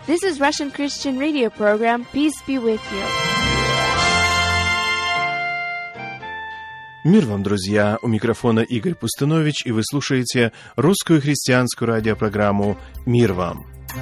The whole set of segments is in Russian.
This is Russian Christian Radio program. Peace be with you. Мир вам, друзья! У микрофона Игорь Пустынович, и вы слушаете русскую христианскую радиопрограмму «Мир вам».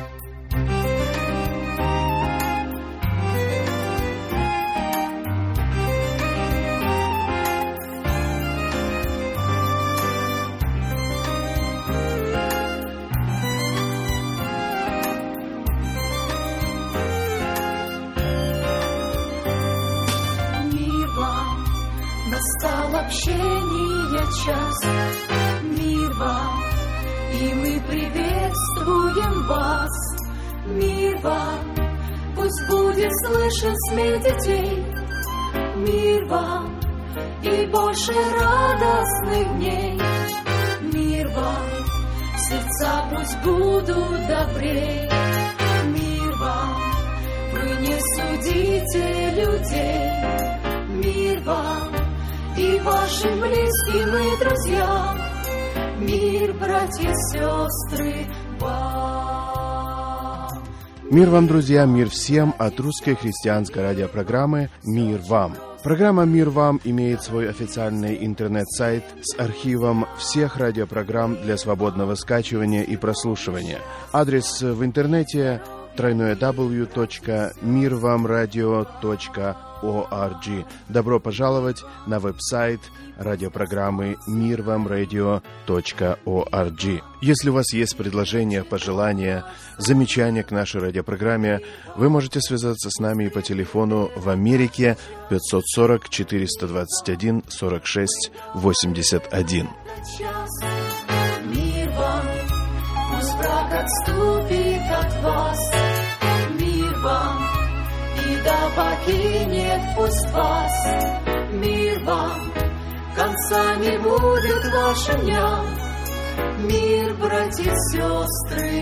Общение час, мир вам, и мы приветствуем вас. Мир вам, пусть будет слышен смех детей. Мир вам, и больше радостных дней. Мир вам, сердца пусть будут добрей. Мир вам, вы не судите людей. Мир вам, и вашим близким и друзьям, мир, братья и сестры, вам. Мир вам, друзья, мир всем от русской христианской радиопрограммы «Мир вам». Программа «Мир вам» имеет свой официальный интернет-сайт с архивом всех радиопрограмм для свободного скачивания и прослушивания. Адрес в интернете www.mirvamradio.org. Добро пожаловать на веб-сайт радиопрограммы mirvamradio.org. Если у вас есть предложения, пожелания, замечания к нашей радиопрограмме, вы можете связаться с нами по телефону в Америке 540-421-46-81. Мир вам, пусть враг отступит от вас. Мир вам, и да покинет пусть вас. Мир вам, конца не будет вашим дням. Мир, братья и сестры,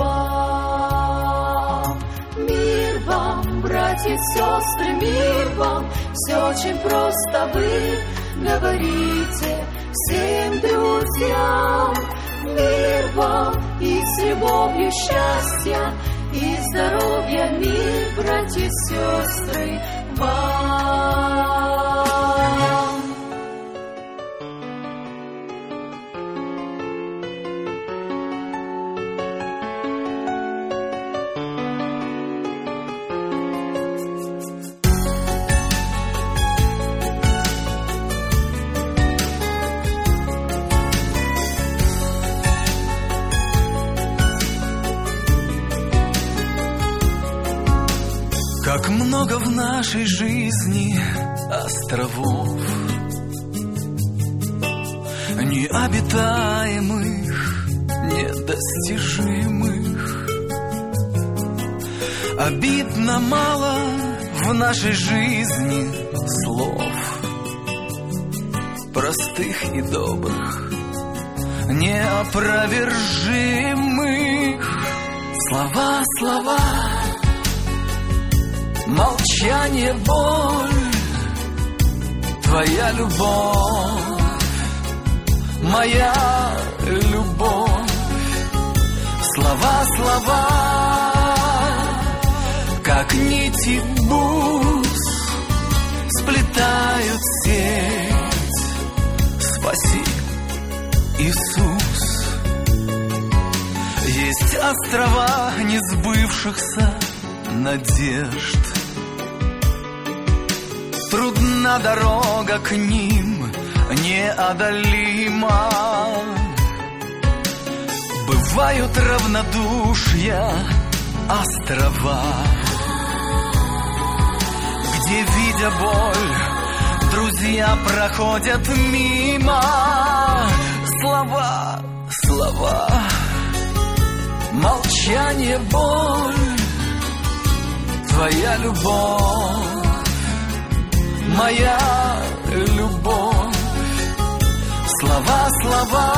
вам. Мир вам, братья и сестры, мир вам. Все очень просто вы говорите всем друзьям. Мир вам, и с любовью счастья и здоровья, мир, братья и сестры, вам. Как много в нашей жизни островов, необитаемых, недостижимых. Обидно мало в нашей жизни слов, простых и добрых, неопровержимых. Слова, слова, молчание, боль, твоя любовь, моя любовь. Слова, слова, как нити бус, сплетают сеть. Спаси, Иисус. Есть острова несбывшихся надежд, трудна дорога к ним, неодолима. Бывают равнодушья острова, где, видя боль, друзья проходят мимо. Слова, слова, молчание, боль, твоя любовь, моя любовь. Слова, слова,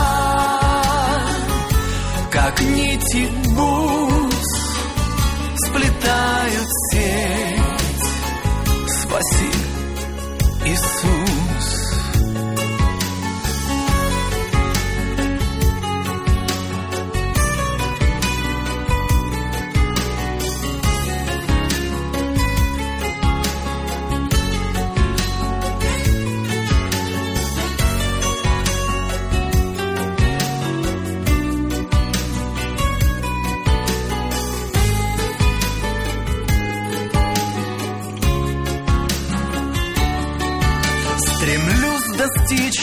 как нити бус, сплетают сеть. Спаси, Иисус.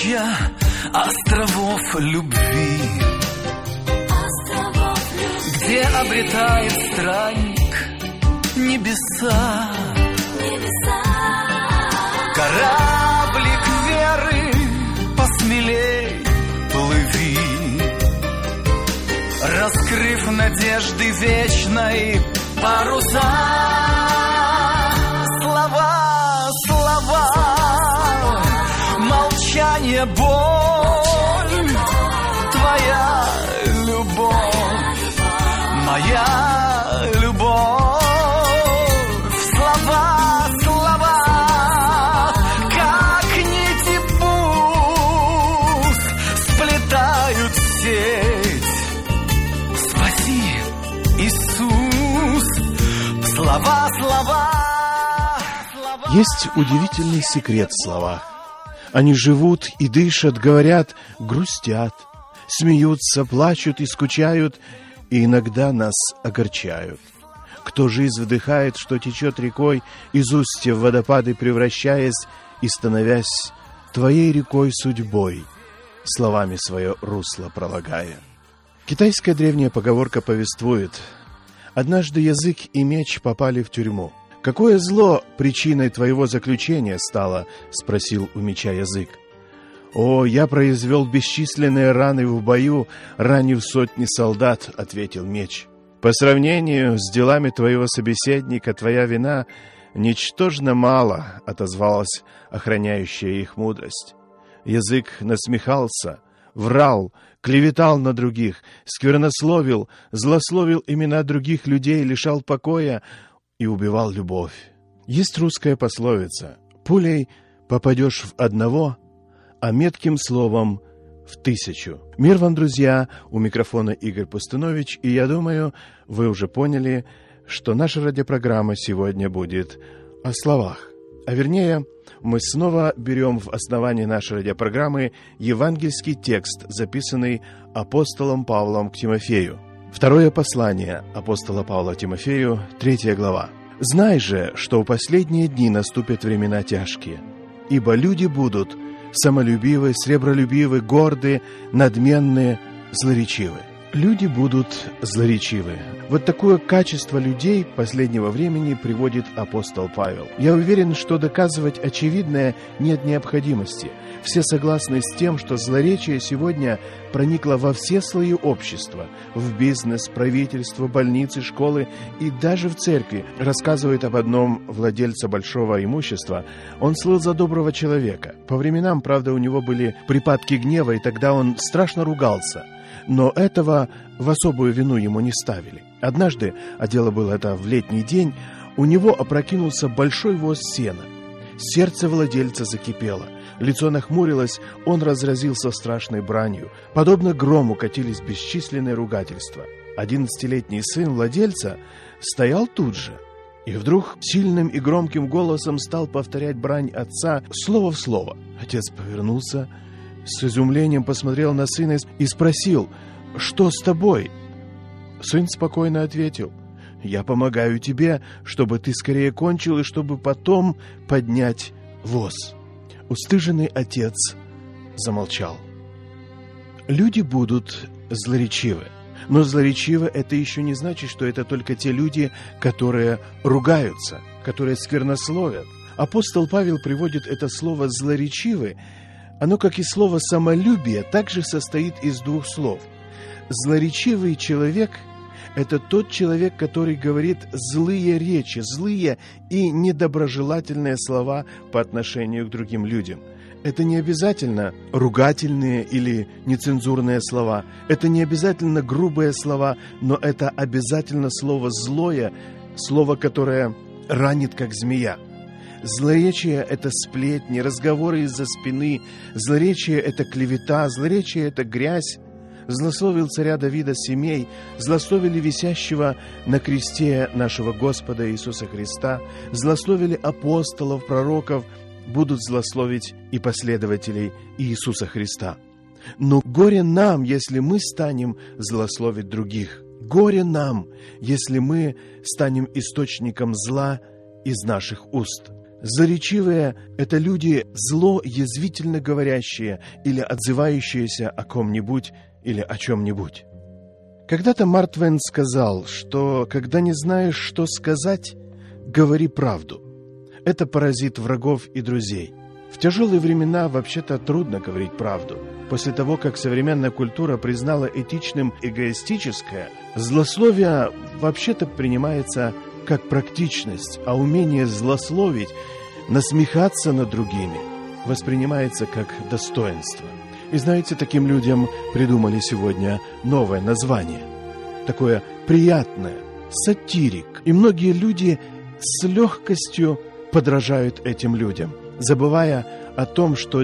тысяча островов любви, где обретает странник небеса. Кораблик веры, посмелей плыви, раскрыв надежды вечной паруса. Слова, слова, молчание, боль, твоя любовь, моя любовь. Слова, слова, как нити бус, сплетают сеть. Спаси, Иисус, слова, слова. Есть удивительный секрет в словах. Они живут и дышат, говорят, грустят, смеются, плачут и скучают, и иногда нас огорчают. Кто жизнь вдыхает, что течет рекой, из устья в водопады превращаясь и становясь твоей рекой судьбой, словами свое русло пролагая. Китайская древняя поговорка повествует: однажды язык и меч попали в тюрьму. «Какое зло причиной твоего заключения стало?» — спросил у меча язык. «О, я произвел бесчисленные раны в бою, ранив сотни солдат», — ответил меч. «По сравнению с делами твоего собеседника, твоя вина ничтожно мало», — отозвалась охраняющая их мудрость. Язык насмехался, врал, клеветал на других, сквернословил, злословил имена других людей, лишал покоя и убивал любовь. Есть русская пословица: «Пулей попадешь в одного, а метким словом в 1000». Мир вам, друзья! У микрофона Игорь Пустунович, и я думаю, вы уже поняли, что наша радиопрограмма сегодня будет о словах. А вернее, мы снова берем в основании нашей радиопрограммы евангельский текст, записанный апостолом Павлом к Тимофею. Второе послание апостола Павла Тимофею, 3 глава. «Знай же, что в последние дни наступят времена тяжкие, ибо люди будут самолюбивы, сребролюбивы, горды, надменные, злоречивы». Люди будут злоречивы. Вот такое качество людей последнего времени приводит апостол Павел. Я уверен, что доказывать очевидное нет необходимости. Все согласны с тем, что злоречие сегодня проникло во все слои общества, в бизнес, правительство, больницы, школы и даже в церкви. Рассказывает об одном владельце большого имущества. Он слыл за доброго человека. По временам, правда, у него были припадки гнева, и тогда он страшно ругался. Но этого в особую вину ему не ставили. Однажды, а дело было это в летний день, у него опрокинулся большой воз сена. Сердце владельца закипело, лицо нахмурилось, он разразился страшной бранью. Подобно грому катились бесчисленные ругательства. 11-летний сын владельца стоял тут же, и вдруг сильным и громким голосом стал повторять брань отца слово в слово. Отец повернулся, с изумлением посмотрел на сына и спросил: «Что с тобой?» Сын спокойно ответил: «Я помогаю тебе, чтобы ты скорее кончил и чтобы потом поднять воз». Устыженный отец замолчал. Люди будут злоречивы. Но злоречивы — это еще не значит, что это только те люди, которые ругаются, которые сквернословят. Апостол Павел приводит это слово «злоречивы». Оно, как и слово «самолюбие», также состоит из двух слов. Злоречивый человек — это тот человек, который говорит злые речи, злые и недоброжелательные слова по отношению к другим людям. Это не обязательно ругательные или нецензурные слова, это не обязательно грубые слова, но это обязательно слово «злое», слово, которое ранит, как змея. Злоречие — это сплетни, разговоры из-за спины. Злоречие — это клевета, злоречие — это грязь. Злословил царя Давида семей, злословили висящего на кресте нашего Господа Иисуса Христа, злословили апостолов, пророков, будут злословить и последователей Иисуса Христа. Но горе нам, если мы станем злословить других. Горе нам, если мы станем источником зла из наших уст. Злоречивые – это люди, зло язвительно говорящие или отзывающиеся о ком-нибудь или о чем-нибудь. Когда-то Марк Твен сказал, что когда не знаешь, что сказать, говори правду. Это поразит врагов и друзей. В тяжелые времена вообще-то трудно говорить правду. После того, как современная культура признала этичным эгоистическое, злословие вообще-то принимается как практичность, а умение злословить, насмехаться над другими, воспринимается как достоинство. И знаете, таким людям придумали сегодня новое название. Такое приятное – сатирик. И многие люди с легкостью подражают этим людям, забывая о том, что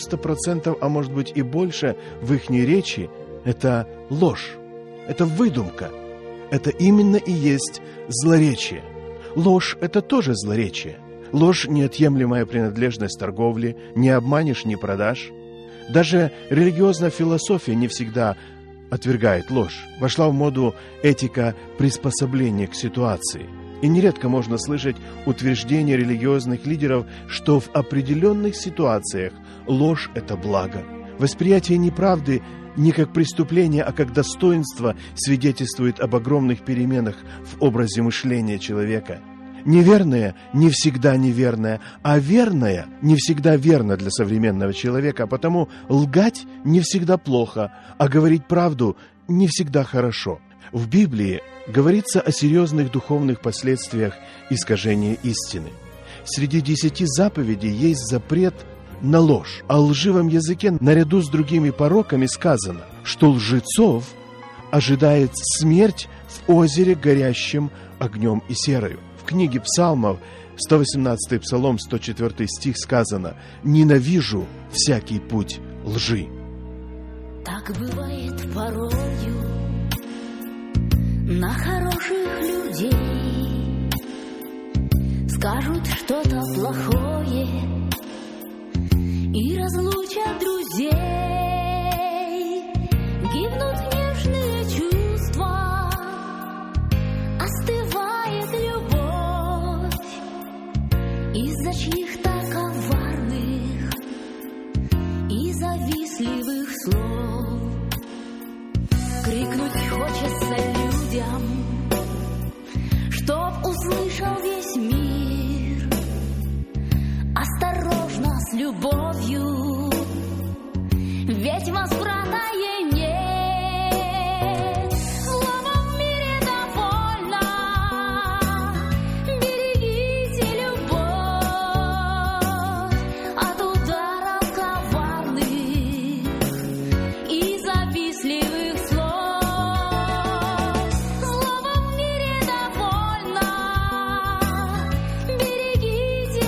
90%, а может быть и больше в их речи – это ложь, это выдумка. Это именно и есть злоречие. Ложь – это тоже злоречие. Ложь – неотъемлемая принадлежность торговли, не обманешь, не продашь. Даже религиозная философия не всегда отвергает ложь. Вошла в моду этика приспособления к ситуации. И нередко можно слышать утверждения религиозных лидеров, что в определенных ситуациях ложь – это благо. Восприятие неправды не как преступление, а как достоинство свидетельствует об огромных переменах в образе мышления человека. Неверное не всегда неверное, а верное не всегда верно для современного человека, а потому лгать не всегда плохо, а говорить правду не всегда хорошо. В Библии говорится о серьезных духовных последствиях искажения истины. Среди 10 заповедей есть запрет на ложь. О лживом языке наряду с другими пороками сказано, что лжецов ожидает смерть в озере, горящем огнем и серою. В книге Псалмов, 118 Псалом, 104 стих сказано: «Ненавижу всякий путь лжи». Так бывает порою на хороших людей. Скажут что-то плохое и разлучат друзей. Гибнут нежные чувства, остывает любовь из-за чьих-то коварных и завистливых слов. Крикнуть хочется людям, чтоб услышал весь мир. Осторожно, с любовью, ведь возврата ей нет. Злого в мире довольно, берегите любовь от ударов коварных и завистливых слов. Злого в мире довольно, берегите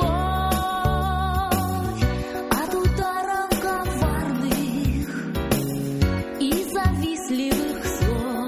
любовь от ударов коварных и завистливых слов.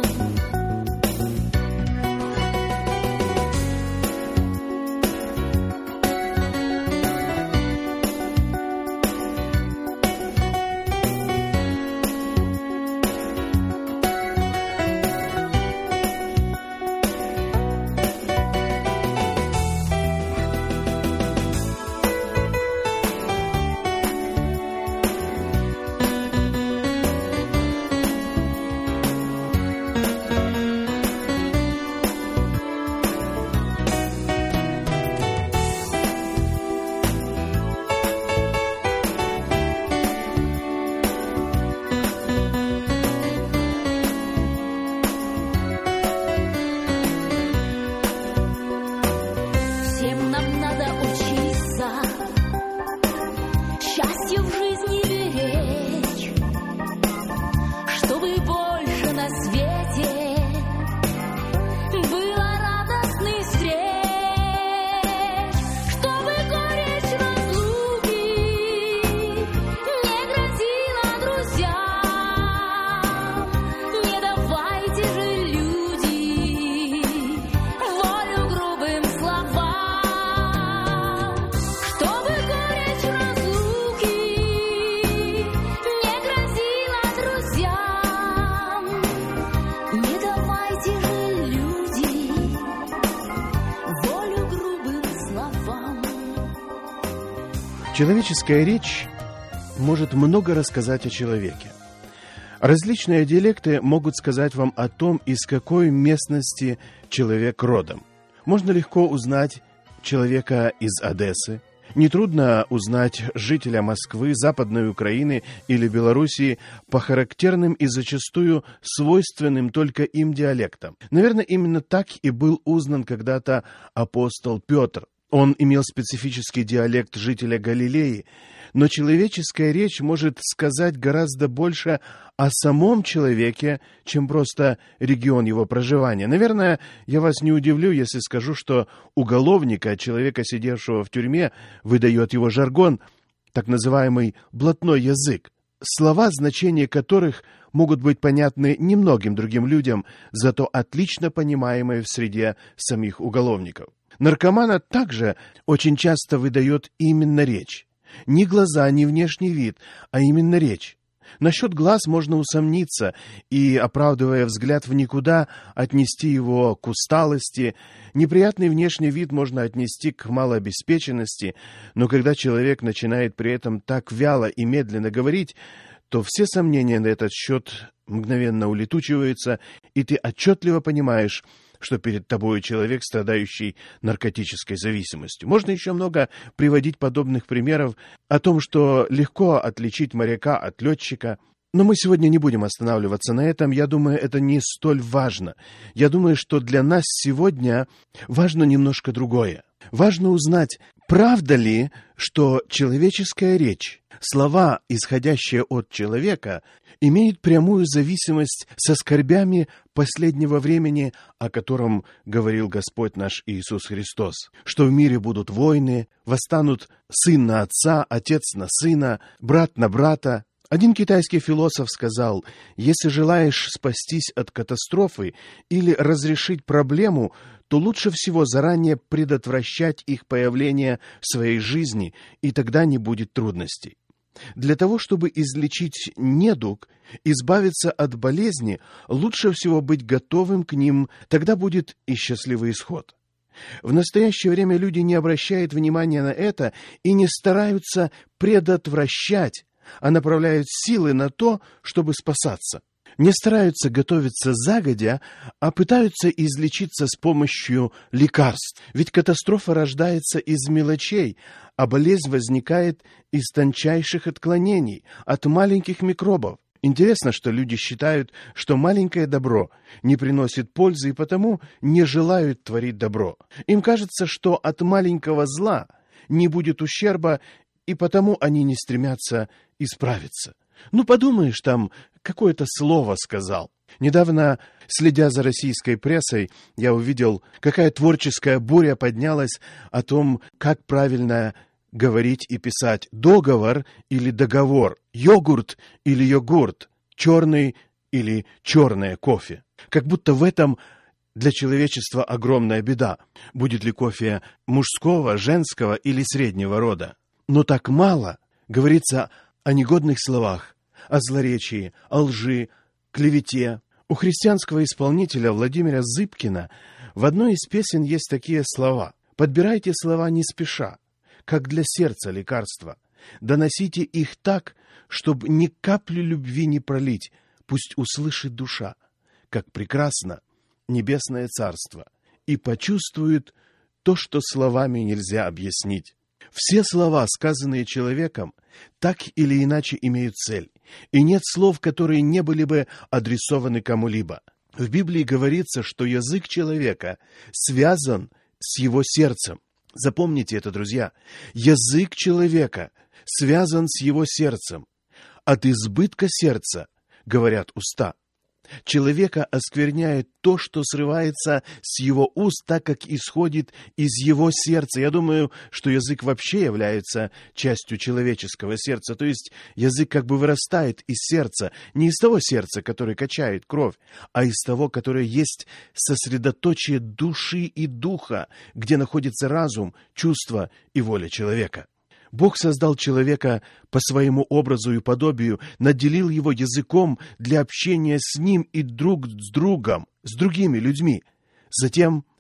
Человеческая речь может много рассказать о человеке. Различные диалекты могут сказать вам о том, из какой местности человек родом. Можно легко узнать человека из Одессы. Нетрудно узнать жителя Москвы, Западной Украины или Белоруссии по характерным и зачастую свойственным только им диалектам. Наверное, именно так и был узнан когда-то апостол Петр. Он имел специфический диалект жителя Галилеи, но человеческая речь может сказать гораздо больше о самом человеке, чем просто регион его проживания. Наверное, я вас не удивлю, если скажу, что уголовника, человека, сидевшего в тюрьме, выдает его жаргон, так называемый блатной язык, слова, значения которых могут быть понятны немногим другим людям, зато отлично понимаемые в среде самих уголовников. Наркомана также очень часто выдает именно речь. Не глаза, не внешний вид, а именно речь. Насчет глаз можно усомниться и, оправдывая взгляд в никуда, отнести его к усталости. Неприятный внешний вид можно отнести к малообеспеченности, но когда человек начинает при этом так вяло и медленно говорить, то все сомнения на этот счет мгновенно улетучиваются, и ты отчетливо понимаешь, что перед тобой человек, страдающий наркотической зависимостью. Можно еще много приводить подобных примеров о том, что легко отличить моряка от летчика. Но мы сегодня не будем останавливаться на этом. Я думаю, это не столь важно. Я думаю, что для нас сегодня важно немножко другое. Важно узнать, правда ли, что человеческая речь, слова, исходящие от человека, имеют прямую зависимость со скорбями последнего времени, о котором говорил Господь наш Иисус Христос, что в мире будут войны, восстанут сын на отца, отец на сына, брат на брата. Один китайский философ сказал: если желаешь спастись от катастрофы или разрешить проблему, то лучше всего заранее предотвращать их появление в своей жизни, и тогда не будет трудностей. Для того, чтобы излечить недуг, избавиться от болезни, лучше всего быть готовым к ним, тогда будет и счастливый исход. В настоящее время люди не обращают внимания на это и не стараются предотвращать, а направляют силы на то, чтобы спасаться. Не стараются готовиться загодя, а пытаются излечиться с помощью лекарств. Ведь катастрофа рождается из мелочей, а болезнь возникает из тончайших отклонений, от маленьких микробов. Интересно, что люди считают, что маленькое добро не приносит пользы и потому не желают творить добро. Им кажется, что от маленького зла не будет ущерба, и потому они не стремятся исправиться. Ну, подумаешь, там какое-то слово сказал. Недавно, следя за российской прессой, я увидел, какая творческая буря поднялась о том, как правильно говорить и писать договор или договор, йогурт или йогурт, черный или черное кофе. Как будто в этом для человечества огромная беда. Будет ли кофе мужского, женского или среднего рода? Но так мало говорится о негодных словах, о злоречии, о лжи, клевете. У христианского исполнителя Владимира Зыбкина в одной из песен есть такие слова: «Подбирайте слова не спеша, как для сердца лекарства. Доносите их так, чтобы ни капли любви не пролить, пусть услышит душа, как прекрасно небесное царство, и почувствует то, что словами нельзя объяснить». Все слова, сказанные человеком, так или иначе имеют цель, и нет слов, которые не были бы адресованы кому-либо. В Библии говорится, что язык человека связан с его сердцем. Запомните это, друзья. Язык человека связан с его сердцем. От избытка сердца, говорят уста, человека оскверняет то, что срывается с его уст, так как исходит из его сердца. Я думаю, что язык вообще является частью человеческого сердца. То есть язык как бы вырастает из сердца, не из того сердца, которое качает кровь, а из того, которое есть сосредоточие души и духа, где находится разум, чувство и воля человека. Бог создал человека по своему образу и подобию, наделил его языком для общения с ним и друг с другом, с другими людьми. Затем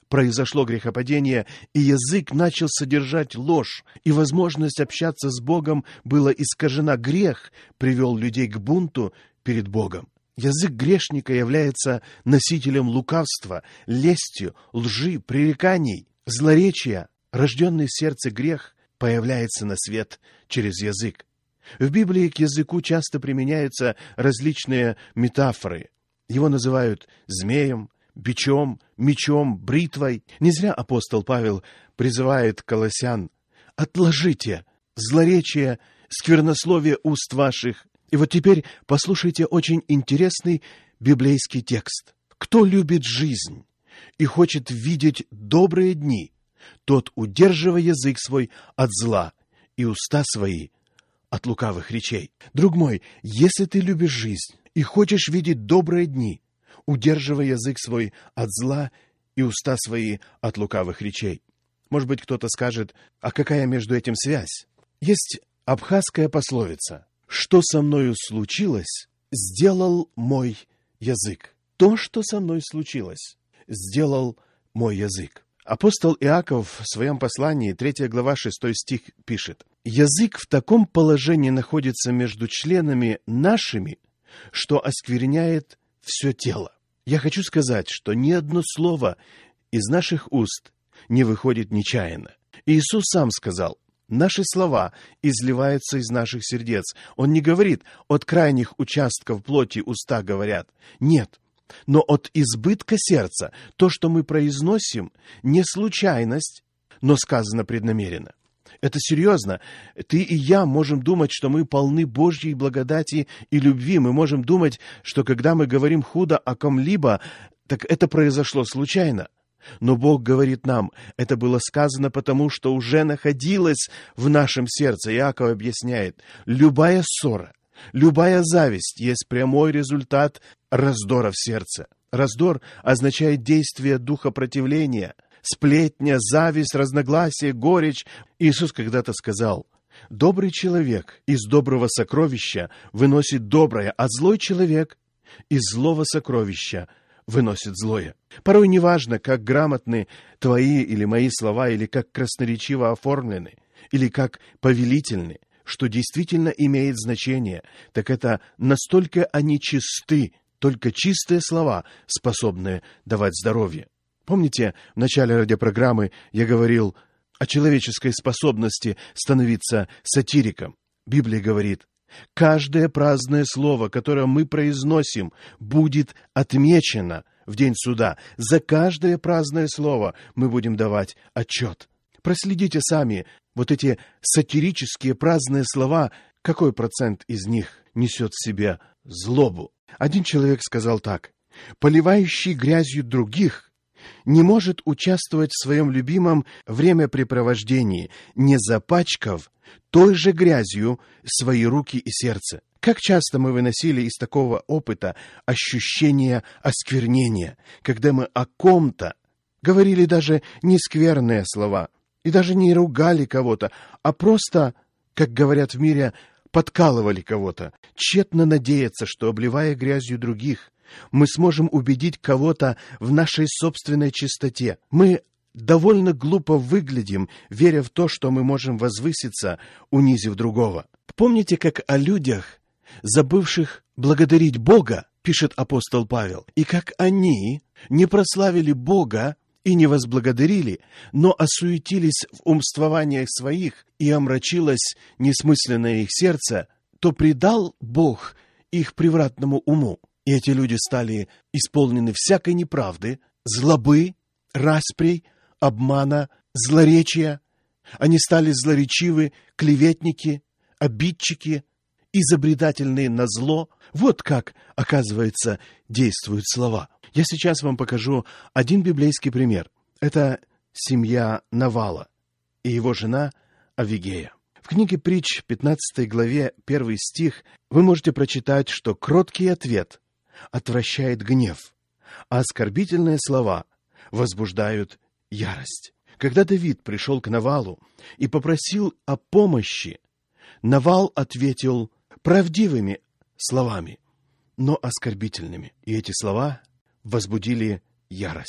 произошло грехопадение, и язык начал содержать ложь, и возможность общаться с Богом была искажена. Грех привел людей к бунту перед Богом. Язык грешника является носителем лукавства, лестью, лжи, пререканий, злоречия. Рожденный в сердце грех появляется на свет через язык. В Библии к языку часто применяются различные метафоры. Его называют змеем, бичом, мечом, бритвой. Не зря апостол Павел призывает колоссян: «Отложите злоречие, сквернословие уст ваших». И вот теперь послушайте очень интересный библейский текст. «Кто любит жизнь и хочет видеть добрые дни, тот удерживай язык свой от зла и уста свои от лукавых речей». Друг мой, если ты любишь жизнь и хочешь видеть добрые дни, удерживай язык свой от зла и уста свои от лукавых речей. Может быть, кто-то скажет: а какая между этим связь? Есть абхазская пословица: «Что со мною случилось, сделал мой язык». То, что со мной случилось, сделал мой язык. Апостол Иаков в своем послании, 3 глава, 6 стих, пишет: «Язык в таком положении находится между членами нашими, что оскверняет все тело». Я хочу сказать, что ни одно слово из наших уст не выходит нечаянно. Иисус сам сказал: «Наши слова изливаются из наших сердец». Он не говорит: «От крайних участков плоти уста говорят». Нет. Но от избытка сердца то, что мы произносим, не случайность, но сказано преднамеренно. Это серьезно. Ты и я можем думать, что мы полны Божьей благодати и любви. Мы можем думать, что когда мы говорим худо о ком-либо, так это произошло случайно. Но Бог говорит нам: это было сказано потому, что уже находилось в нашем сердце. Иаков объясняет: любая ссора, любая зависть есть прямой результат раздора в сердце. Раздор означает действие духа противления, сплетня, зависть, разногласие, горечь. Иисус когда-то сказал: добрый человек из доброго сокровища выносит доброе, а злой человек из злого сокровища выносит злое. Порой неважно, как грамотны твои или мои слова, или как красноречиво оформлены, или как повелительны. Что действительно имеет значение, так это настолько они чисты, только чистые слова способны давать здоровье. Помните, в начале радиопрограммы я говорил о человеческой способности становиться сатириком? Библия говорит: каждое праздное слово, которое мы произносим, будет отмечено в день суда. За каждое праздное слово мы будем давать отчет. Проследите сами, вот эти сатирические праздные слова, какой процент из них несет в себе злобу? Один человек сказал так: «Поливающий грязью других не может участвовать в своем любимом времяпрепровождении, не запачкав той же грязью свои руки и сердце». Как часто мы выносили из такого опыта ощущение осквернения, когда мы о ком-то говорили даже не скверные слова, и даже не ругали кого-то, а просто, как говорят в мире, подкалывали кого-то, тщетно надеяться, что, обливая грязью других, мы сможем убедить кого-то в нашей собственной чистоте. Мы довольно глупо выглядим, веря в то, что мы можем возвыситься, унизив другого. Помните, как о людях, забывших благодарить Бога, пишет апостол Павел, и как они не прославили Бога и не возблагодарили, но осуетились в умствованиях своих, и омрачилось несмысленное их сердце, то предал Бог их превратному уму. И эти люди стали исполнены всякой неправды, злобы, распрей, обмана, злоречия. Они стали злоречивы, клеветники, обидчики, изобретательные на зло. Вот как, оказывается, действуют слова. Я сейчас вам покажу один библейский пример. Это семья Навала и его жена Авигея. В книге Притч, 15 главе, 1 стих, вы можете прочитать, что кроткий ответ отвращает гнев, а оскорбительные слова возбуждают ярость. Когда Давид пришел к Навалу и попросил о помощи, Навал ответил правдивыми словами, но оскорбительными. И эти слова возбудили ярость.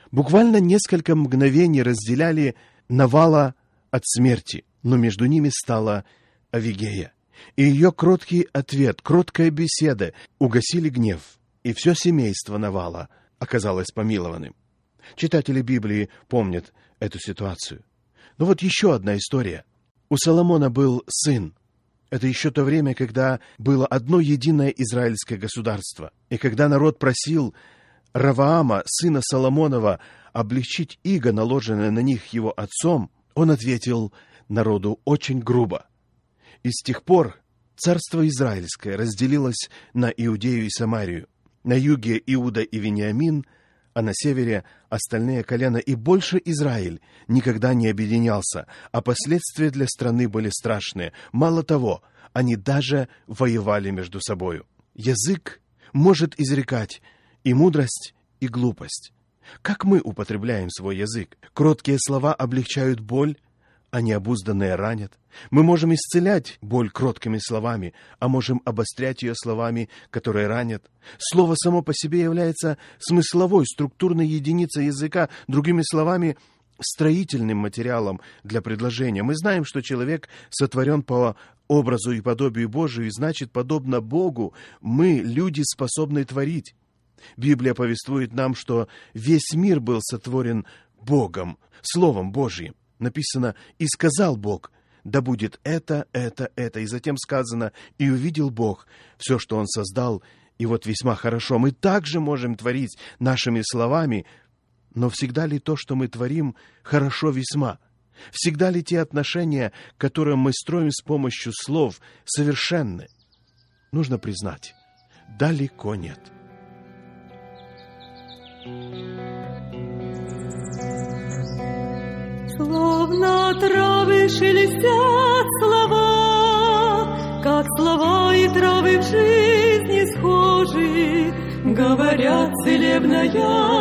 Буквально несколько мгновений разделяли Навала от смерти, но между ними стала Авигея. И ее кроткий ответ, кроткая беседа угасили гнев, и все семейство Навала оказалось помилованным. Читатели Библии помнят эту ситуацию. Но вот еще одна история. У Соломона был сын. Это еще то время, когда было одно единое израильское государство. И когда народ просил Раваама, сына Соломонова, облегчить иго, наложенное на них его отцом, он ответил народу очень грубо. И с тех пор царство израильское разделилось на Иудею и Самарию. На юге Иуда и Вениамин, а на севере остальные колена, и больше Израиль никогда не объединялся, а последствия для страны были страшные. Мало того, они даже воевали между собою. Язык может изрекать и мудрость, и глупость. Как мы употребляем свой язык? Кроткие слова облегчают боль, а необузданные ранят. Мы можем исцелять боль кроткими словами, а можем обострять ее словами, которые ранят. Слово само по себе является смысловой, структурной единицей языка, другими словами, строительным материалом для предложения. Мы знаем, что человек сотворен по образу и подобию Божию, и значит, подобно Богу, мы, люди, способны творить. Библия повествует нам, что весь мир был сотворен Богом, Словом Божьим. Написано: «И сказал Бог, да будет это. И затем сказано: и увидел Бог все, что Он создал, и вот весьма хорошо». Мы также можем творить нашими словами, но всегда ли то, что мы творим, хорошо весьма? Всегда ли те отношения, которые мы строим с помощью слов, совершенны? Нужно признать, далеко нет. Словно травы шелестят слова, как слова и травы в жизни схожи, говорят целебная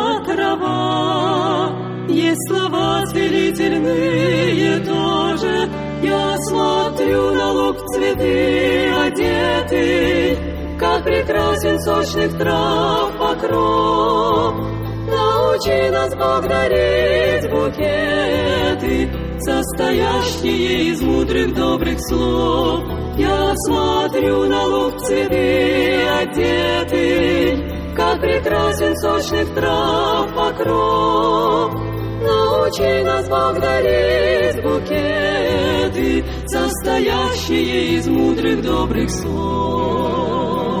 трава. Есть слова целительные тоже. Я смотрю на луг в цветы одетый, как прекрасен сочных трав покров. Научи нас, Бог, дарить букеты, состоящие из мудрых добрых слов. Я смотрю на луг в цветы одетый, как прекрасен сочных трав покров. Научи нас, Бог, дарить букеты, состоящие из мудрых добрых слов.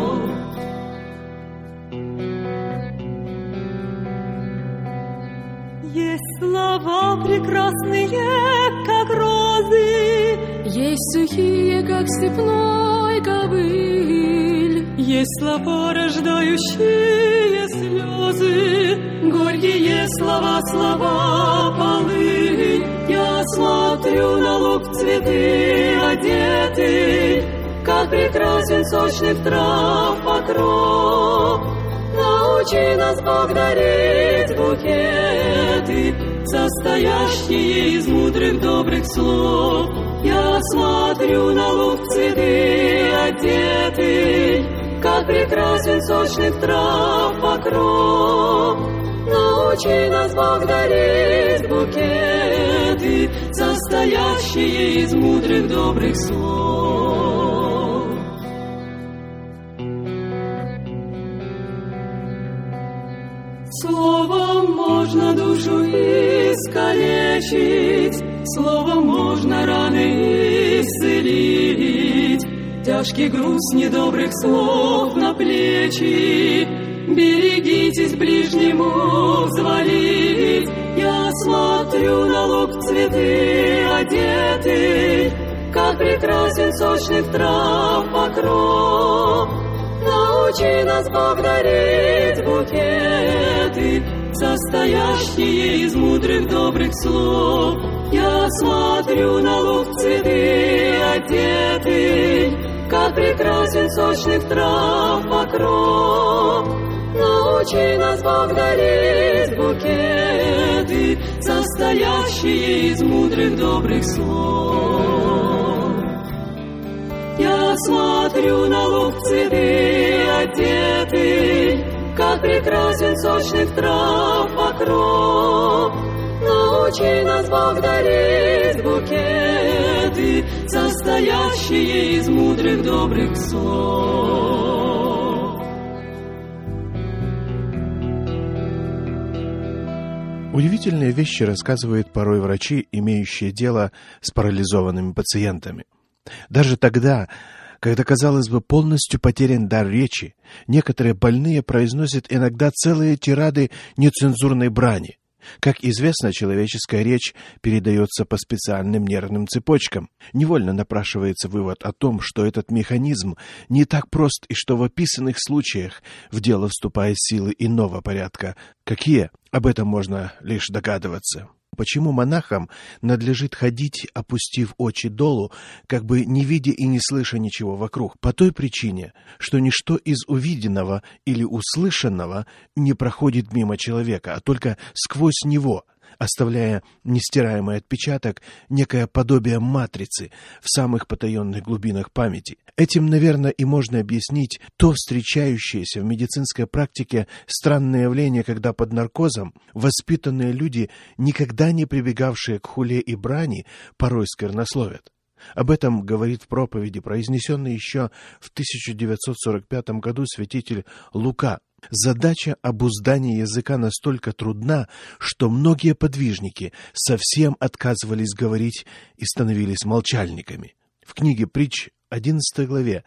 Есть слова прекрасные, как розы, есть сухие, как степной ковыль. Есть слова, рождающие слезы, горькие слова, слова полынь. Я смотрю на луг в цветы одетый, как прекрасен сочных трав покров. Научи нас, Бог, дарить букеты, состоящие из мудрых добрых слов. Я смотрю на луг в цветы одетый, как прекрасен сочных трав покров. Научи нас, Бог, дарить букеты, состоящие из мудрых добрых слов. Словом можно душу искалечить, словом можно раны исцелить. Тяжкий груз недобрых слов на плечи, берегитесь ближнему взвалить. Я смотрю на луг в цветы одетый, как прекрасен сочных трав покров. Научи нас, Бог, дарить букеты, состоящие из мудрых добрых слов. Я смотрю на луг в цветы одетый, как прекрасен сочных трав покров. Научи нас, Бог, дарить букеты, состоящие из мудрых добрых слов. Я смотрю на луг в цветы одетый, как прекрасен сочных трав покров. Научи нас, Бог, дарить букеты, состоящие из мудрых добрых слов. Удивительные вещи рассказывают порой врачи, имеющие дело с парализованными пациентами. Даже тогда, когда, казалось бы, полностью потерян дар речи, некоторые больные произносят иногда целые тирады нецензурной брани. Как известно, человеческая речь передается по специальным нервным цепочкам. Невольно напрашивается вывод о том, что этот механизм не так прост и что в описанных случаях в дело вступают силы иного порядка. Какие? Об этом можно лишь догадываться. Почему монахам надлежит ходить, опустив очи долу, как бы не видя и не слыша ничего вокруг? По той причине, что ничто из увиденного или услышанного не проходит мимо человека, а только сквозь него, оставляя нестираемый отпечаток, некое подобие матрицы в самых потаенных глубинах памяти. Этим, наверное, и можно объяснить то встречающееся в медицинской практике странное явление, когда под наркозом воспитанные люди, никогда не прибегавшие к хуле и брани, порой сквернословят. Об этом говорит в проповеди, произнесенной еще в 1945 году святитель Лука. Задача обуздания языка настолько трудна, что многие подвижники совсем отказывались говорить и становились молчальниками. В книге «Притч» 11 главе,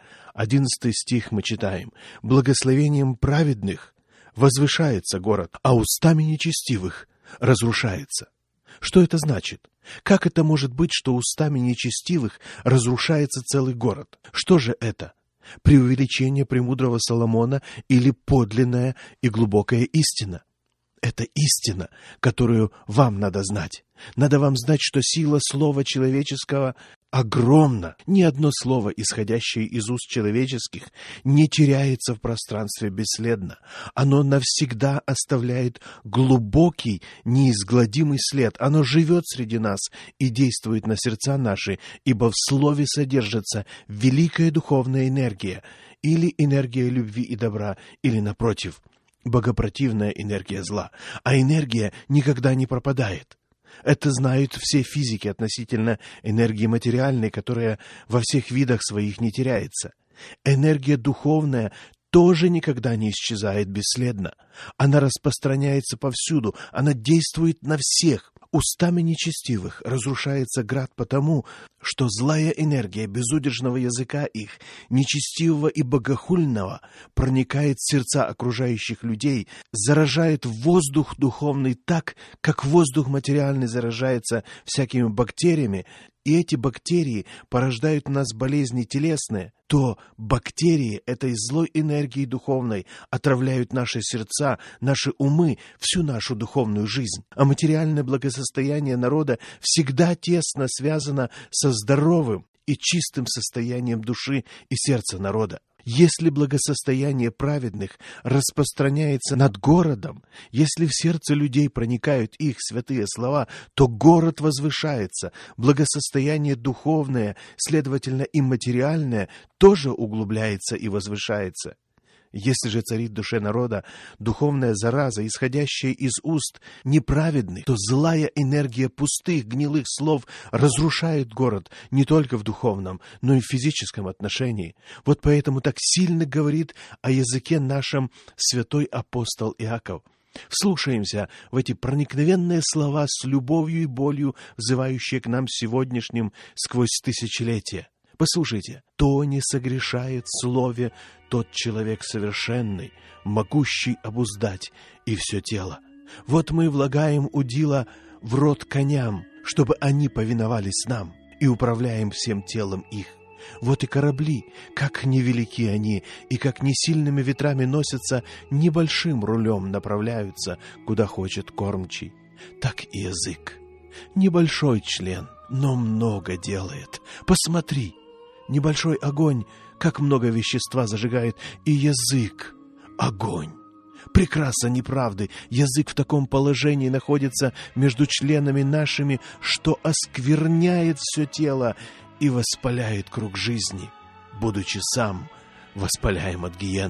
11 стих мы читаем: «Благословением праведных возвышается город, а устами нечестивых разрушается». Что это значит? Как это может быть, что устами нечестивых разрушается целый город? Что же это? Преувеличение премудрого Соломона или подлинная и глубокая истина? Это истина, которую вам надо знать. Надо вам знать, что сила слова человеческого огромна. Ни одно слово, исходящее из уст человеческих, не теряется в пространстве бесследно. Оно навсегда оставляет глубокий, неизгладимый след. Оно живет среди нас и действует на сердца наши, ибо в слове содержится великая духовная энергия, или энергия любви и добра, или, напротив, богопротивная энергия зла. А энергия никогда не пропадает. Это знают все физики относительно энергии материальной, которая во всех видах своих не теряется. Энергия духовная тоже никогда не исчезает бесследно. Она распространяется повсюду, она действует на всех. Устами нечестивых разрушается град потому, что злая энергия безудержного языка их, нечестивого и богохульного, проникает в сердца окружающих людей, заражает воздух духовный так, как воздух материальный заражается всякими бактериями, и эти бактерии порождают в нас болезни телесные, то бактерии этой злой энергии духовной отравляют наши сердца, наши умы, всю нашу духовную жизнь. А материальное благосостояние народа всегда тесно связано со здоровым и чистым состоянием души и сердца народа. Если благосостояние праведных распространяется над городом, если в сердце людей проникают их святые слова, то город возвышается, благосостояние духовное, следовательно и материальное, тоже углубляется и возвышается. Если же царит в душе народа духовная зараза, исходящая из уст неправедных, то злая энергия пустых, гнилых слов разрушает город не только в духовном, но и в физическом отношении. Вот поэтому так сильно говорит о языке нашем святой апостол Иаков. Вслушаемся в эти проникновенные слова с любовью и болью, взывающие к нам сегодняшним сквозь тысячелетия. Послушайте: «То не согрешает в слове тот человек совершенный, могущий обуздать и все тело. Вот мы влагаем удила в рот коням, чтобы они повиновались нам, и управляем всем телом их. Вот и корабли, как невелики они, и как несильными ветрами носятся, небольшим рулем направляются, куда хочет кормчий. Так и язык. Небольшой член, но много делает. Посмотри, небольшой огонь, как много вещества зажигает, и язык — огонь. Прекрасно неправды, язык в таком положении находится между членами нашими, что оскверняет все тело и воспаляет круг жизни, будучи сам воспаляем от гиены.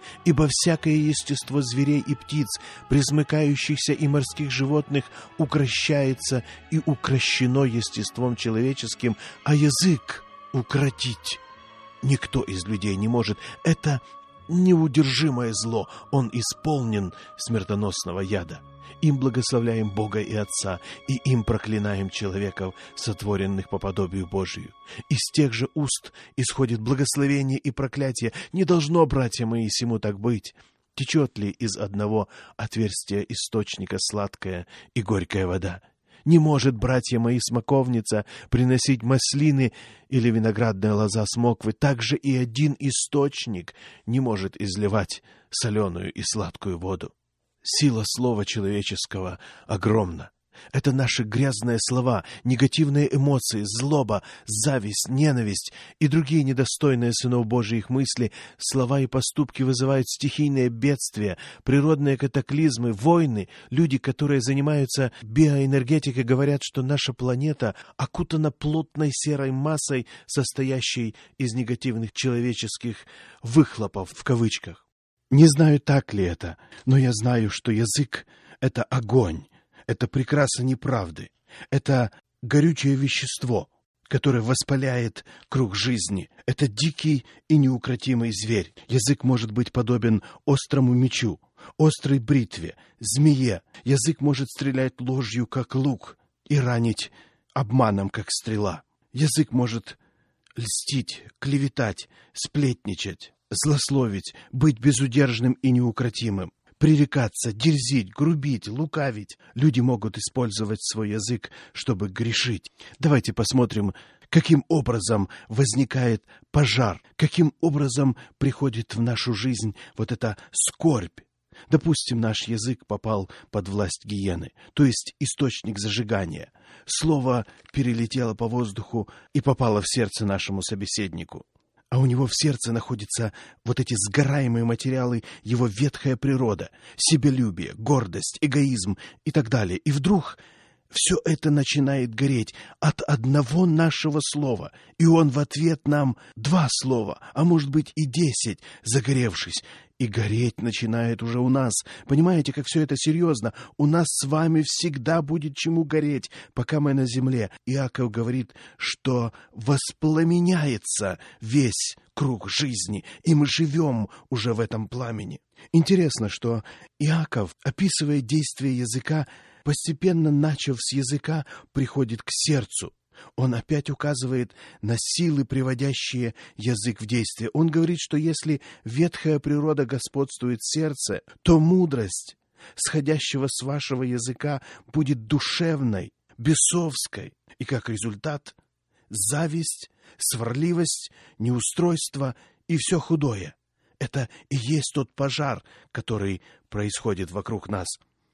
Ибо всякое естество зверей и птиц, пресмыкающихся и морских животных, укрощается и укрощено естеством человеческим, а язык укротить никто из людей не может. Это неудержимое зло, он исполнен смертоносного яда. Им благословляем Бога и Отца, и им проклинаем человеков, сотворенных по подобию Божию. Из тех же уст исходит благословение и проклятие. Не должно, братья мои, сему так быть. Течет ли из одного отверстия источника сладкая и горькая вода? Не может, братья мои, смоковница приносить маслины или виноградная лоза смоквы. Также и один источник не может изливать соленую и сладкую воду. Сила слова человеческого огромна. Это наши грязные слова, негативные эмоции, злоба, зависть, ненависть и другие недостойные сынов Божиих мысли. Слова и поступки вызывают стихийные бедствия, природные катаклизмы, войны. Люди, которые занимаются биоэнергетикой, говорят, что наша планета окутана плотной серой массой, состоящей из негативных человеческих «выхлопов» в кавычках. Не знаю, так ли это, но я знаю, что язык — это огонь, это прекраса неправды, это горючее вещество, которое воспаляет круг жизни. Это дикий и неукротимый зверь. Язык может быть подобен острому мечу, острой бритве, змее. Язык может стрелять ложью, как лук, и ранить обманом, как стрела. Язык может льстить, клеветать, сплетничать, злословить, быть безудержным и неукротимым, пререкаться, дерзить, грубить, лукавить. Люди могут использовать свой язык, чтобы грешить. Давайте посмотрим, каким образом возникает пожар, каким образом приходит в нашу жизнь вот эта скорбь. Допустим, наш язык попал под власть гиены, то есть источник зажигания. Слово перелетело по воздуху и попало в сердце нашему собеседнику. А у него в сердце находятся вот эти сгораемые материалы, его ветхая природа, себялюбие, гордость, эгоизм и так далее. И вдруг все это начинает гореть от одного нашего слова, и он в ответ нам 2 слова, а может быть и 10, загоревшись. И гореть начинает уже у нас. Понимаете, как все это серьезно? У нас с вами всегда будет чему гореть, пока мы на земле. Иаков говорит, что воспламеняется весь круг жизни, и мы живем уже в этом пламени. Интересно, что Иаков, описывая действие языка, постепенно, начав с языка, приходит к сердцу. Он опять указывает на силы, приводящие язык в действие. Он говорит, что если ветхая природа господствует в сердце, то мудрость, сходящего с вашего языка, будет душевной, бесовской. И как результат — зависть, сварливость, неустройство и все худое. Это и есть тот пожар, который происходит вокруг нас.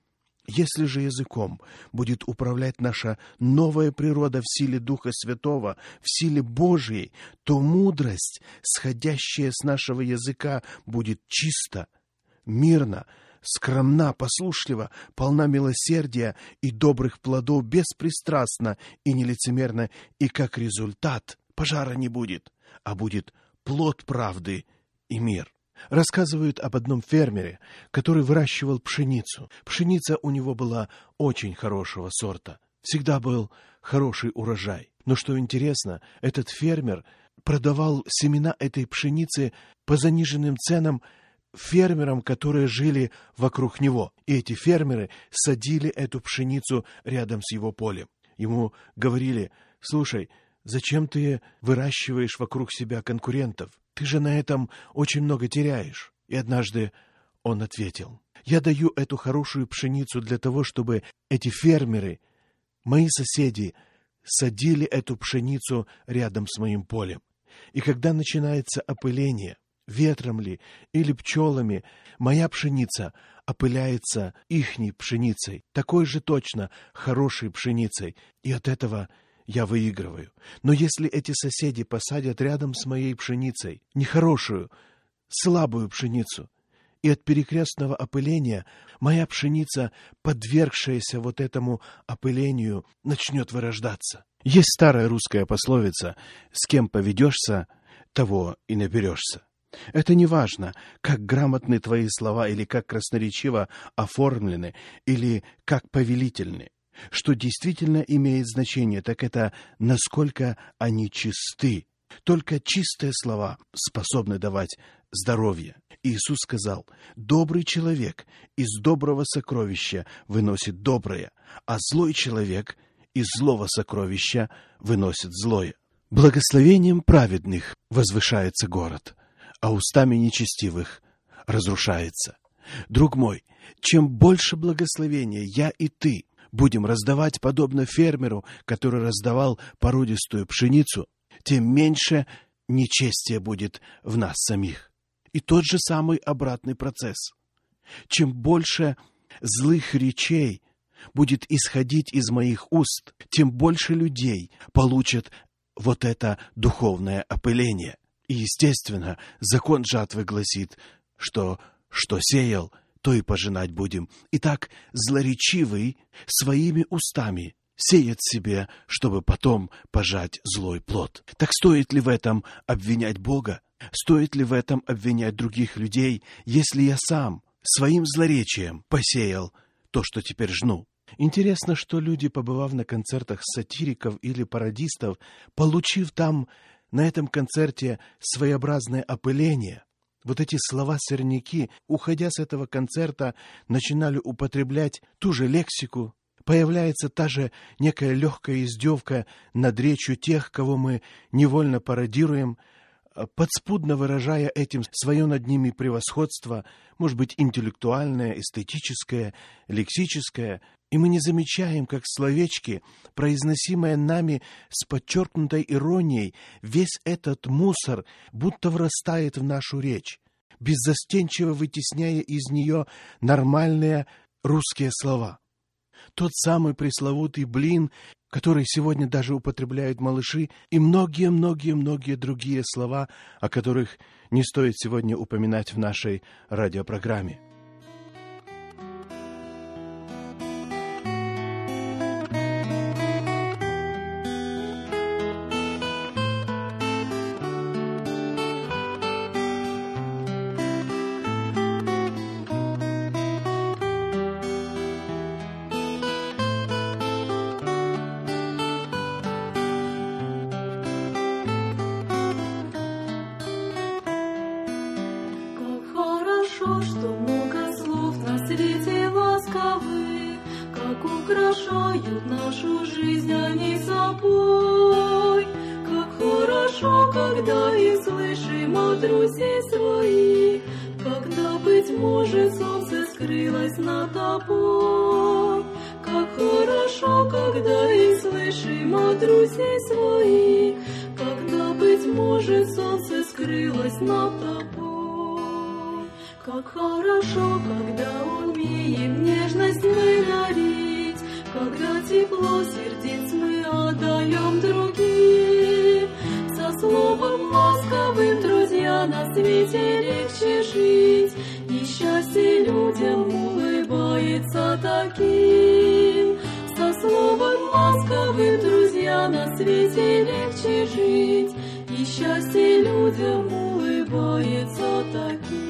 Если же языком будет управлять наша новая природа в силе Духа Святого, в силе Божией, то мудрость, сходящая с нашего языка, будет чиста, мирна, скромна, послушлива, полна милосердия и добрых плодов, беспристрастна и нелицемерна, и как результат пожара не будет, а будет плод правды и мир. Рассказывают об одном фермере, который выращивал пшеницу. Пшеница у него была очень хорошего сорта. Всегда был хороший урожай. Но что интересно, этот фермер продавал семена этой пшеницы по заниженным ценам фермерам, которые жили вокруг него. И эти фермеры садили эту пшеницу рядом с его полем. Ему говорили: «Слушай, зачем ты выращиваешь вокруг себя конкурентов? Ты же на этом очень много теряешь». И однажды он ответил: «Я даю эту хорошую пшеницу для того, чтобы эти фермеры, мои соседи, садили эту пшеницу рядом с моим полем. И когда начинается опыление, ветром ли или пчелами, моя пшеница опыляется ихней пшеницей, такой же точно хорошей пшеницей, и от этого я выигрываю. Но если эти соседи посадят рядом с моей пшеницей нехорошую, слабую пшеницу, и от перекрестного опыления моя пшеница, подвергшаяся вот этому опылению, начнет вырождаться». Есть старая русская пословица: «С кем поведешься, того и наберешься». Это не важно, как грамотны твои слова, или как красноречиво оформлены, или как повелительны. Что действительно имеет значение, так это насколько они чисты. Только чистые слова способны давать здоровье. Иисус сказал: «Добрый человек из доброго сокровища выносит доброе, а злой человек из злого сокровища выносит злое. Благословением праведных возвышается город, а устами нечестивых разрушается». Друг мой, чем больше благословения я и ты будем раздавать, подобно фермеру, который раздавал породистую пшеницу, тем меньше нечестия будет в нас самих. И тот же самый обратный процесс. Чем больше злых речей будет исходить из моих уст, тем больше людей получат вот это духовное опыление. И, естественно, закон жатвы гласит, что сеял, то и пожинать будем. Итак, злоречивый своими устами сеет себе, чтобы потом пожать злой плод. Так стоит ли в этом обвинять Бога? Стоит ли в этом обвинять других людей, если я сам своим злоречием посеял то, что теперь жну? Интересно, что люди, побывав на концертах сатириков или пародистов, получив там, на этом концерте, своеобразное опыление, вот эти слова-сорняки, уходя с этого концерта, начинали употреблять ту же лексику. Появляется та же некая легкая издевка над речью тех, кого мы невольно пародируем, подспудно выражая этим свое над ними превосходство, может быть, интеллектуальное, эстетическое, лексическое, и мы не замечаем, как словечки, произносимые нами с подчеркнутой иронией, весь этот мусор будто врастает в нашу речь, беззастенчиво вытесняя из нее нормальные русские слова. Тот самый пресловутый блин, который сегодня даже употребляют малыши, и многие-многие-многие другие слова, о которых не стоит сегодня упоминать в нашей радиопрограмме. Что много слов на свете ласковых, как украшают нашу жизнь они собой. Как хорошо, когда их слышим от друзей своих, когда, быть может, солнце скрылось над тобой. Как хорошо, когда их слышим от друзей своих, когда, быть может, солнце скрылось над тобой. Как хорошо, когда умеем нежность мы дарить, когда тепло сердец мы отдаем другим. Со словом ласковым, друзья, на свете легче жить, и счастье людям улыбается таким. Со словом ласковым, друзья, на свете легче жить, и счастье людям улыбается таким.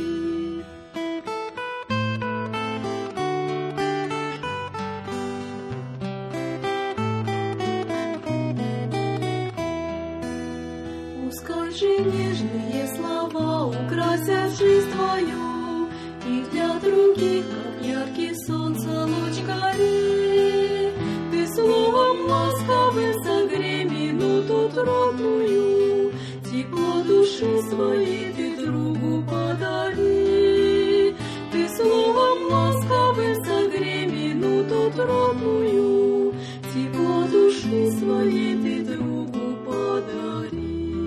Нежные слова украсят жизнь твою, и для других, как яркий солнца луч гори. Ты словом ласковым согрей минуту трудную, тепло души своей ты другу подари. Ты словом ласковым согрей минуту трудную, тепло души своей ты другу подари.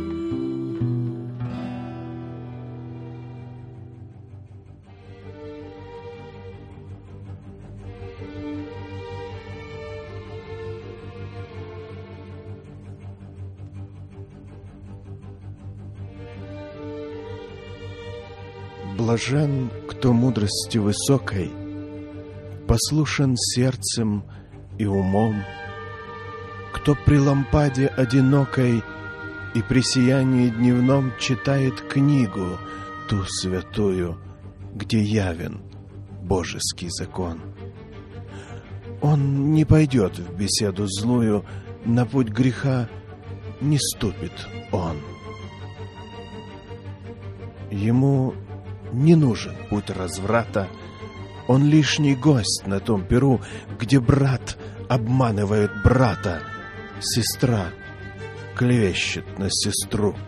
Блажен, кто мудрости высокой, послушен сердцем и умом, кто при лампаде одинокой и при сиянии дневном читает книгу, ту святую, где явен божеский закон. Он не пойдет в беседу злую, на путь греха не ступит он. Ему не нужен путь разврата, он лишний гость на том пиру, где брат обманывает брата, сестра клевещет на сестру.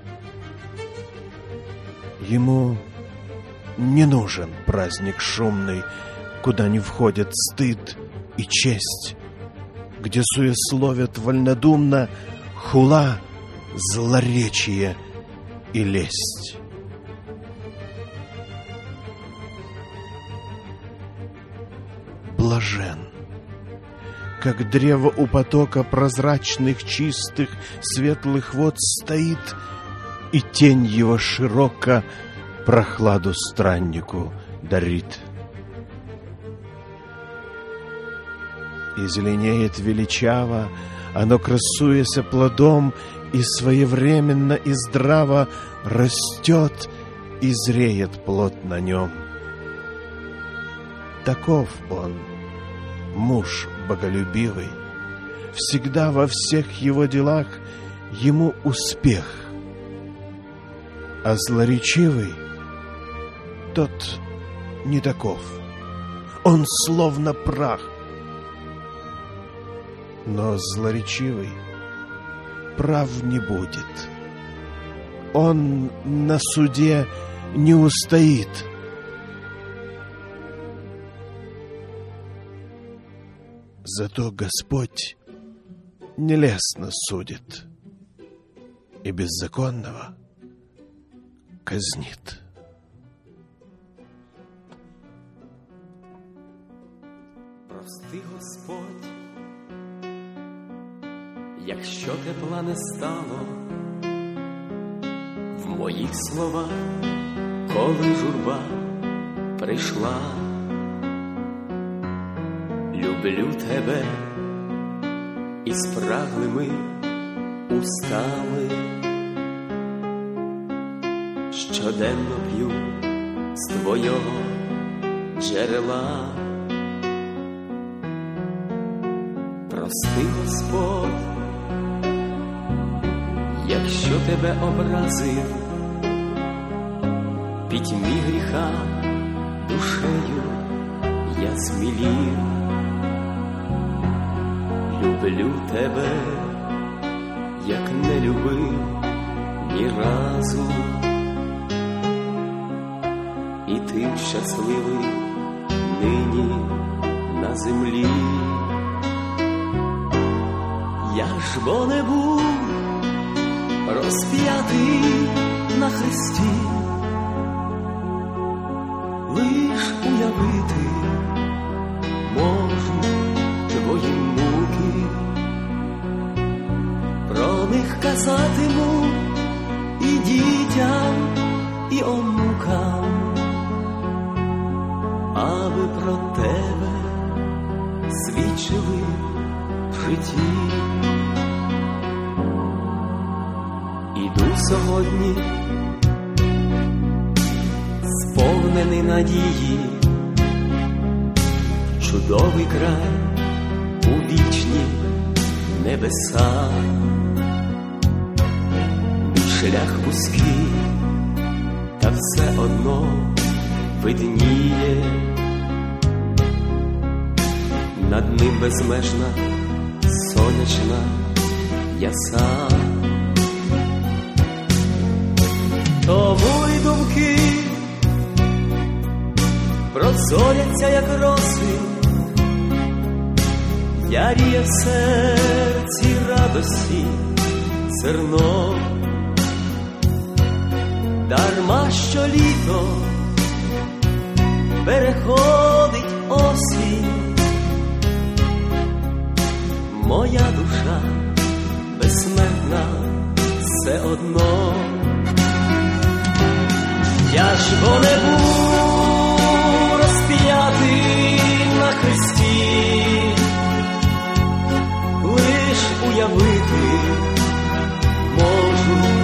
Ему не нужен праздник шумный, куда не входят стыд и честь, где суесловят вольнодумно хула, злоречие и лесть. Блажен, как древо у потока прозрачных, чистых, светлых вод стоит, и тень его широко прохладу страннику дарит. И зеленеет величаво, оно, красуяся плодом, и своевременно и здраво растет, и зреет плод на нем. Таков он, муж боголюбивый, всегда во всех его делах ему успех. А злоречивый тот не таков, он словно прах. Но злоречивый прав не будет, он на суде не устоит. Зато Господь нелестно судит и беззаконного казнит. Прости, Господь, якщо тепла не стало в моїх словах, коли журба прийшла. Люблю тебе і спраглими устами, щоденно п'ю з твого джерела. Прости, Господь, якщо тебе образив, пітьмі гріха душею я смілів. Люблю тебе, як не любив ні разу, і ти щасливий нині на землі. Я ж бо не був розп'ятий на хресті, лиш уявити можу твої муки, про них казатиму і дітям, і онукам, аби про тебе свідчили в житті. Іду сьогодні сповнений надії, чудовий край у вічні небеса. Мій шлях вузький, та все одно видніє, над ним безмежна сонячна яса. Тому й думки прозоряться, як роси, яріє в серці радості зерно. Дарма що літо переходить осінь, моя душа безсмертна все одно. Я ж бо не був розп'ятий на хресті, лиш уявити можу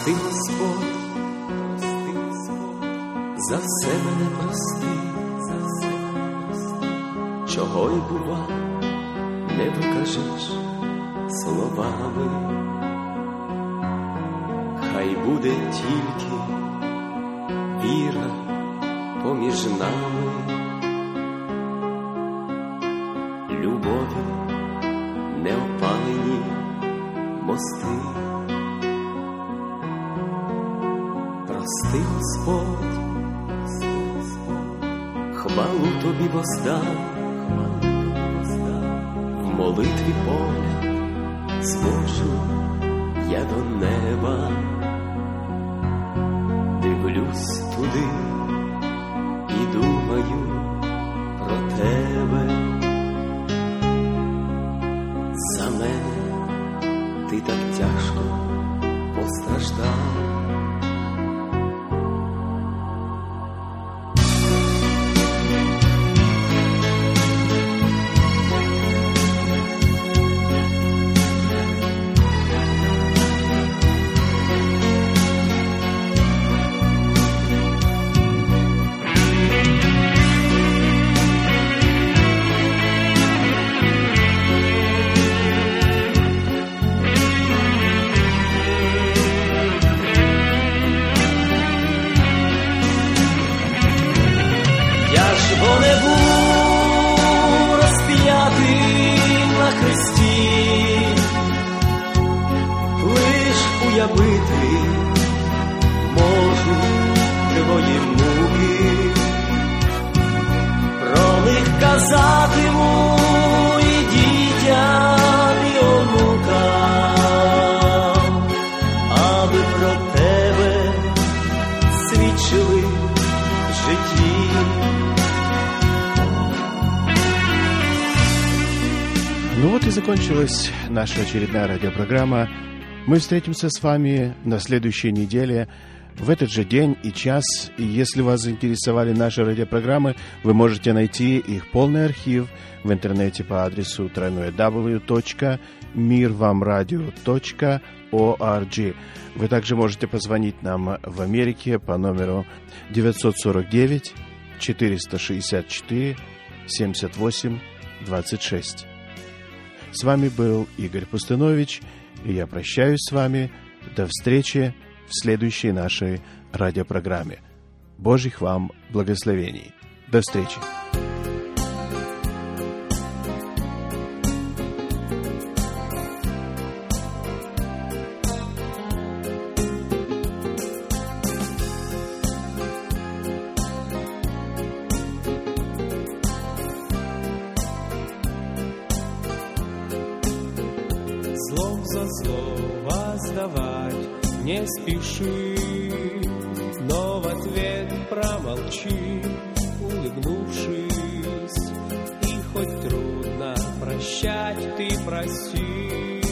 Прости, Господь, за все мене прости, чого й бува, не докажеш словами. Хай буде тільки віра поміж нами, любові не опалені мости. Прости, Господь, хвалу Тобі воздам, в молитві поля звожу я до неба, дивлюсь туди і думаю про Тебе. За мене Ти так тяжко постраждав. Не був розп'ятий на хресті, лиш уявити можу твої муки, про них казатиму і дітям, і онукам, аби про тебе свідчили в житті. Ну вот и закончилась наша очередная радиопрограмма. Мы встретимся с вами на следующей неделе в этот же день и час. И если вас заинтересовали наши радиопрограммы, вы можете найти их полный архив в интернете по адресу www.mirvamradio.org. Вы также можете позвонить нам в Америке по номеру 949 464 78 26. С вами был Игорь Пустынович, и я прощаюсь с вами. До встречи в следующей нашей радиопрограмме. Божьих вам благословений. До встречи. Злом за зло воздавать не спеши, но в ответ промолчи, улыбнувшись. И хоть трудно прощать, ты прости.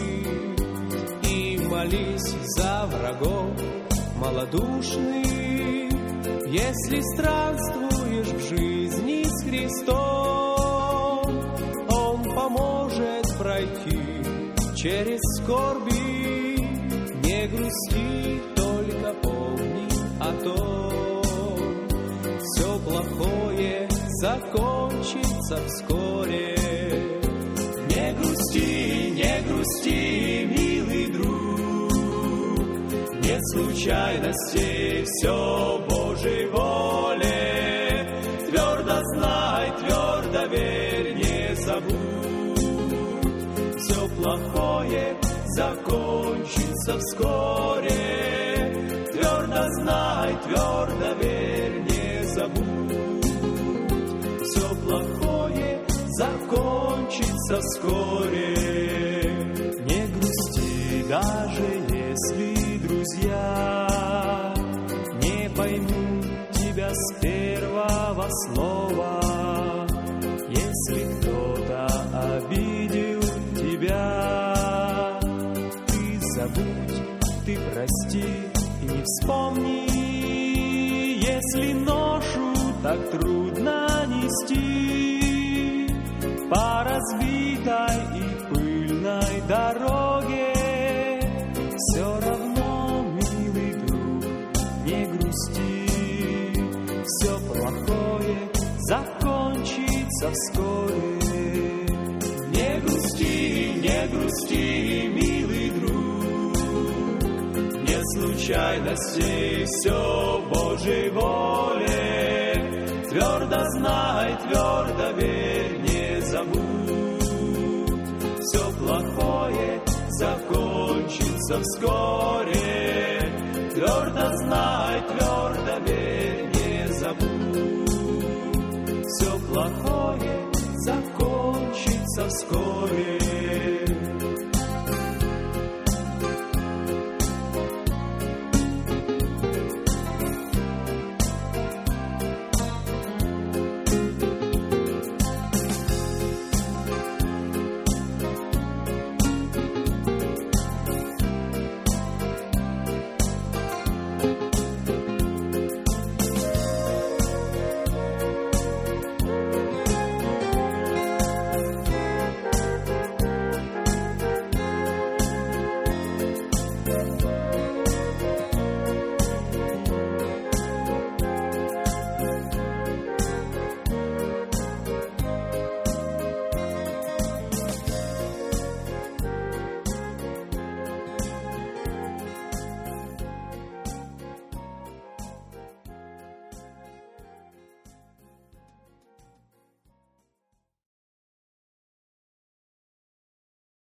И молись за врагов малодушный, если странствуешь в жизни с Христом, Он поможет пройти через скорби. Не грусти, только помни о том, все плохое закончится вскоре. Не грусти, милый друг, нет случайностей, все Божьей воле. Твердо знай, твердо верь, не забудь, все плохое закончится вскоре. Твердо знай, твердо верь, не забудь, все плохое закончится вскоре. Не грусти, даже если друзья не поймут тебя с первого слова. Если кто-то обидел тебя, забудь, ты прости и не вспомни. Если ношу так трудно нести по разбитой и пыльной дороге, все равно, милый закончится вскоре. Не грусти, милый друг, нет случайностей, все в Божьей воле. Твердо знай, твердо верь, не забудь, все плохое закончится вскоре. Твердо знай, твердо верь, не забудь, все плохое закончится вскоре.